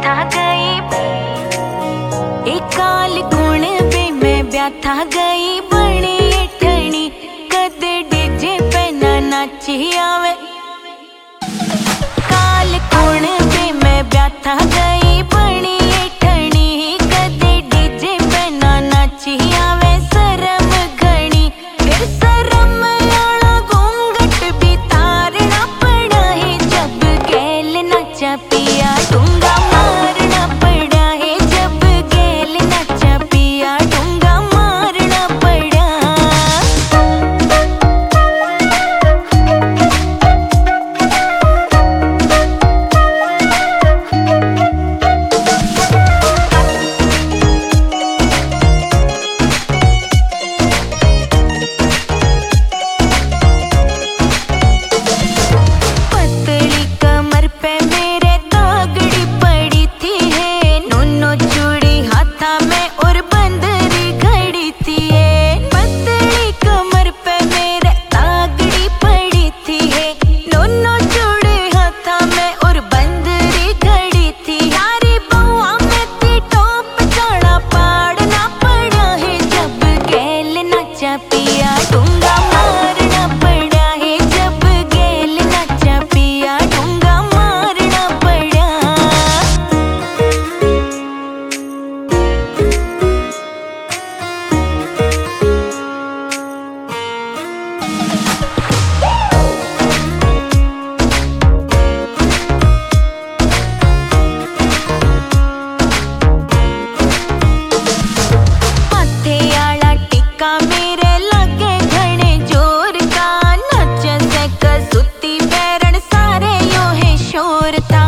ब्याथा गई काल गुण बे मैं ब्याथा गई बनी ठणी कदे डीजे पे ना नाची आवे काल गुण बे मैं ब्याथा गई बनी ठणी कदे डीजे पे ना नाची आवे शरम घणी फिर शरम आला घूंघट भी तारना पड़ा है जब गेल नाचा पिया डूंगा मारना पड़ा है जब गेल नाचा पिया डूंगा मारना पड़ा पतली कमर पे मेरे दागड़ी पड़ी थी है नूनो चूड़ी हाथा में और बंदरी घड़ी थी है पतली कमर पे मेरे दागड़ी पड़ी थी है नूनो चूड़ी हाथा में और बंदरी घड़ी थी यारी बउआ में थी टोप चढ़ा पाड़ना पड़ा है जब गेल नाचा पिया डूंगा मारना पड़ा है जब गेल नाचा पिया डूंगा मारना पड़ा माथे आला टिक्का मेरे लगे घने जोर का नच से कसुती पैरण सारे यो है शोर था